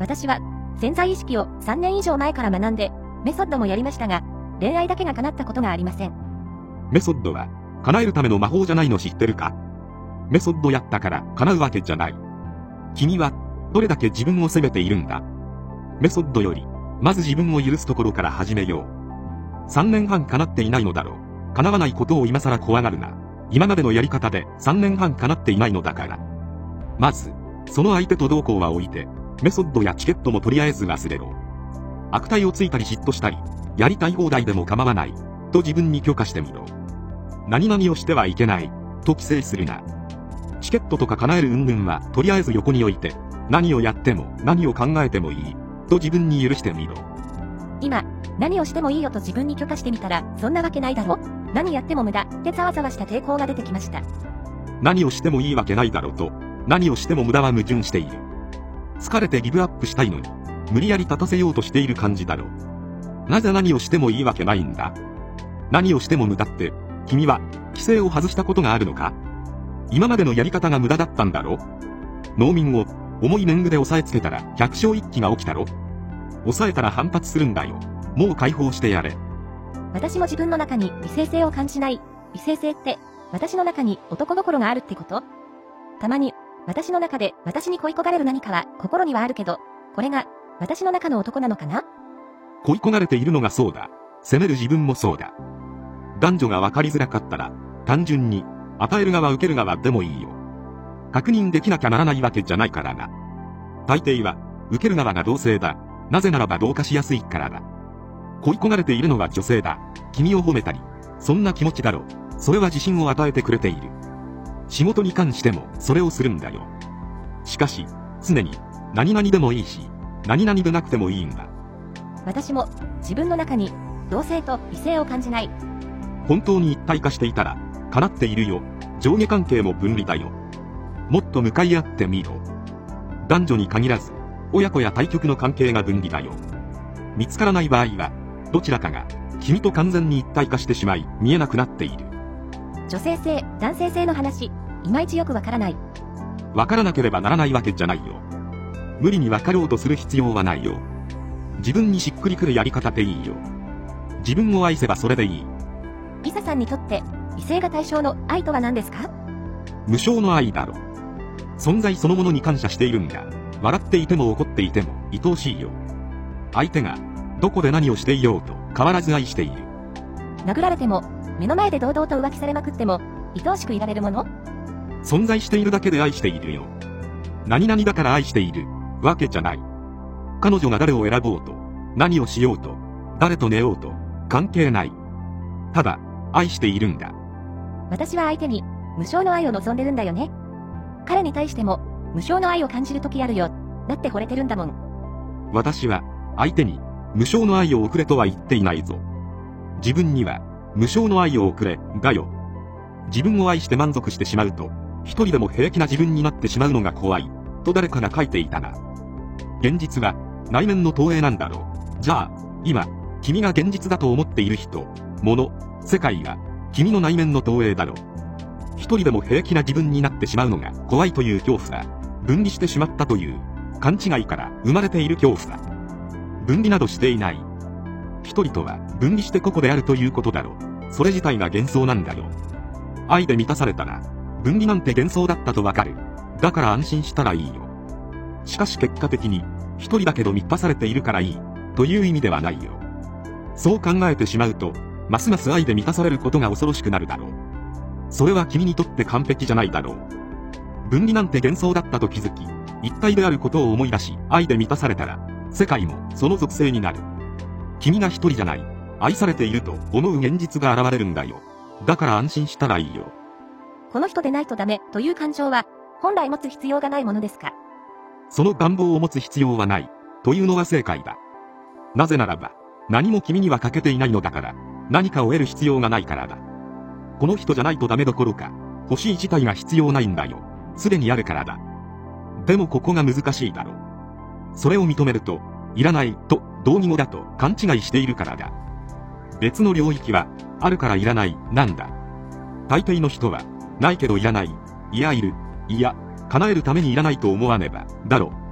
私は潜在意識を3年以上前から学んで、メソッドもやりましたが、恋愛だけが叶ったことがありません。 メソッドは叶えるための魔法じゃないの知ってるか？メソッドやったから叶うわけじゃない。君はどれだけ自分を責めているんだ？メソッドよりまず自分を許すところから始めよう。3年半叶っていないのだろう。叶わないことを今更怖がるな。今までのやり方で3年半叶っていないのだから。まずその相手とどうこうは置いて、メソッドやチケットもとりあえず忘れろ。悪態をついたり嫉妬したり、やりたい放題でも構わないと自分に許可してみろ。何々をしてはいけないと規制するな。チケットとか叶える云々はとりあえず横に置いて、何をやっても何を考えてもいいと自分に許してみろ。 今、何をしてもいいよと自分に許可してみたら、そんなわけないだろ。何やっても無駄ってざわざわした抵抗が出てきました。 何をしてもいいわけないだろうと、何をしても無駄は矛盾している。疲れてギブアップしたいのに、無理やり立たせようとしている感じだろう。なぜ何をしてもいいわけないんだ？何をしても無駄って、君は規制を外したことがあるのか？今までのやり方が無駄だったんだろ？農民を重い年貢で押さえつけたら百姓一揆が起きたろ？抑えたら反発するんだよ。もう解放してやれ。 私も自分の中に異性性を感じない。異性性って、私の中に男心があるってこと？たまに、私の中で私に恋焦がれる何かは心にはあるけど、これが私の中の男なのかな？ 恋焦がれているのがそうだ。責める自分もそうだ。男女が分かりづらかったら、単純に、与える側受ける側でもいいよ。確認できなきゃならないわけじゃないからな。大抵は、受ける側が同性だ。なぜならば同化しやすいからだ。恋焦がれているのは女性だ。君を褒めたり、そんな気持ちだろ。それは自信を与えてくれている。仕事に関してもそれをするんだよ。しかし、常に、何々でもいいし、何々でなくてもいいんだ。 私も、自分の中に、同性と異性を感じない。 本当に一体化していたら、叶っているよ。上下関係も分離だよ。もっと向かい合ってみろ。男女に限らず、親子や対極の関係が分離だよ。見つからない場合は、どちらかが、君と完全に一体化してしまい、見えなくなっている。 女性性、男性性の話、いまいちよくわからない。 わからなければならないわけじゃないよ。無理にわかろうとする必要はないよ。自分にしっくりくるやり方でいいよ。自分を愛せばそれでいい。 リサさんにとって、異性が対象の愛とは何ですか？ 無償の愛だろ。存在そのものに感謝しているんだ。笑っていても怒っていても愛おしいよ。相手がどこで何をしていようと変わらず愛している。 殴られても、目の前で堂々と浮気されまくっても、愛おしくいられるもの？ 存在しているだけで愛しているよ。何々だから愛しているわけじゃない。彼女が誰を選ぼうと、何をしようと、誰と寝ようと、関係ない。ただ、愛しているんだ。 私は相手に、無償の愛を望んでるんだよね。彼に対しても、無償の愛を感じる時あるよ。だって惚れてるんだもん。 私は、相手に、無償の愛を送れとは言っていないぞ。自分には、無償の愛を送れ、だよ。自分を愛して満足してしまうと、一人でも平気な自分になってしまうのが怖い、と誰かが書いていたな。現実は、内面の投影なんだろう。じゃあ、今、君が現実だと思っている人、物、世界が、君の内面の投影だろう。一人でも平気な自分になってしまうのが怖いという恐怖さ。分離してしまったという、勘違いから生まれている恐怖さ。分離などしていない。一人とは分離して個々であるということだろう。それ自体が幻想なんだよ。愛で満たされたら、分離なんて幻想だったとわかる。だから安心したらいいよ。しかし結果的に、一人だけど満たされているからいい、という意味ではないよ。そう考えてしまうと、ますます愛で満たされることが恐ろしくなるだろう。それは君にとって完璧じゃないだろう。分離なんて幻想だったと気づき、一体であることを思い出し、愛で満たされたら、世界もその属性になる。君が一人じゃない、愛されていると思う現実が現れるんだよ。だから安心したらいいよ。 この人でないとダメという感情は、本来持つ必要がないものですか？ その願望を持つ必要はない、というのが正解だ。なぜならば、何も君には欠けていないのだから、何かを得る必要がないからだ。この人じゃないとダメどころか、欲しい自体が必要ないんだよ。すでにあるからだ。でもここが難しいだろう。それを認めると、いらないと同義語だと勘違いしているからだ。別の領域は、あるからいらないなんだ。大抵の人は、ないけどいらない、いやいる、いや、叶えるためにいらないと思わねば、だろう。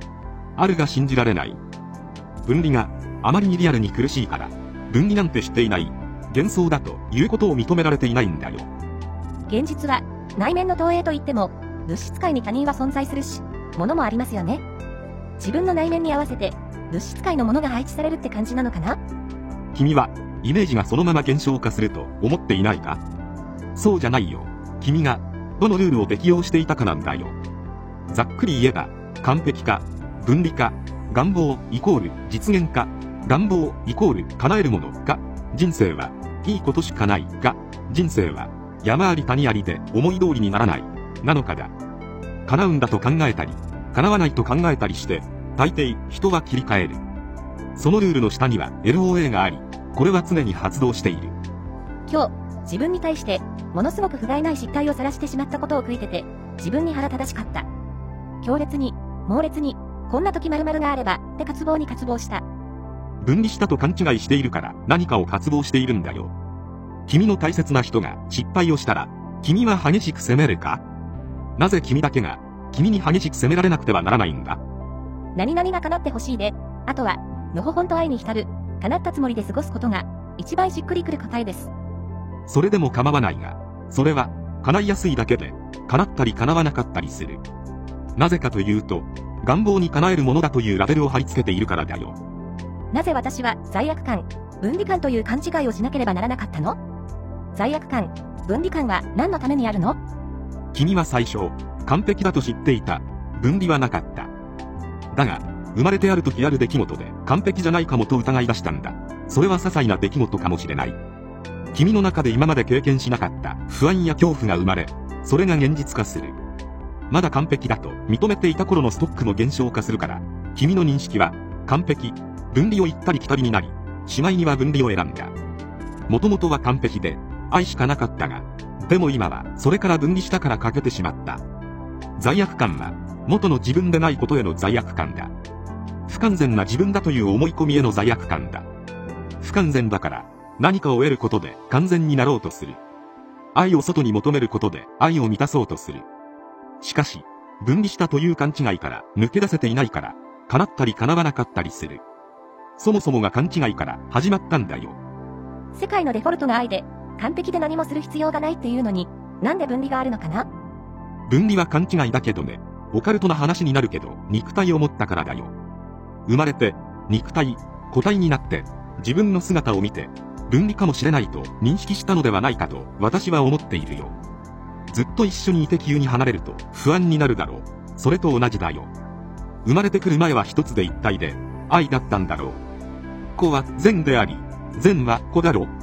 あるが信じられない。分離があまりにリアルに苦しいから、分離なんて知っていない、幻想だということを認められていないんだよ。 現実は、内面の投影といっても、物質界に他人は存在するし、物もありますよね。自分の内面に合わせて、物質界のものが配置されるって感じなのかな？ 君は、イメージがそのまま現象化すると思っていないか？そうじゃないよ。君が、どのルールを適用していたかなんだよ。ざっくり言えば、完璧か、分離か、願望イコール実現か、願望イコール叶えるものか、人生はいいことしかないか、人生は山あり谷ありで思い通りにならない、なのかだ。叶うんだと考えたり、叶わないと考えたりして、大抵人は切り替える。そのルールの下には LOA があり、これは常に発動している。 今日、自分に対して、ものすごく不甲斐ない失態を晒してしまったことを悔いてて、自分に腹立たしかった。強烈に、猛烈に、こんな時〇〇があれば、って渇望に渇望した。 分離したと勘違いしているから何かを渇望しているんだよ。君の大切な人が失敗をしたら、君は激しく責めるか？なぜ君だけが、君に激しく責められなくてはならないんだ？ 何々が叶ってほしいで、あとは、のほほんと愛に浸る、叶ったつもりで過ごすことが、一番しっくりくる答えです。 それでも構わないが、それは、叶いやすいだけで、叶ったり叶わなかったりする。なぜかというと、願望に叶えるものだというラベルを貼り付けているからだよ。 なぜ私は罪悪感、分離感という勘違いをしなければならなかったの？罪悪感、分離感は何のためにあるの？ 君は最初、完璧だと知っていた。分離はなかった。だが、生まれてある時ある出来事で完璧じゃないかもと疑い出したんだ。それは些細な出来事かもしれない。君の中で今まで経験しなかった不安や恐怖が生まれ、それが現実化する。まだ完璧だと認めていた頃のストックも減少化するから、君の認識は完璧、分離を行ったり来たりになり、しまいには分離を選んだ。もともとは完璧で、愛しかなかったが、でも今はそれから分離したから欠けてしまった。罪悪感は、元の自分でないことへの罪悪感だ。不完全な自分だという思い込みへの罪悪感だ。不完全だから、何かを得ることで完全になろうとする。愛を外に求めることで愛を満たそうとする。しかし、分離したという勘違いから抜け出せていないから、叶ったり叶わなかったりする。そもそもが勘違いから始まったんだよ。 世界のデフォルトが愛で、完璧で何もする必要がないっていうのに、なんで分離があるのかな？ 分離は勘違いだけどね、オカルトな話になるけど、肉体を持ったからだよ。生まれて、肉体、個体になって、自分の姿を見て、分離かもしれないと認識したのではないかと私は思っているよ。ずっと一緒にいて急に離れると不安になるだろう。それと同じだよ。生まれてくる前は一つで一体で愛だったんだろう。子は善であり、善は子だろう。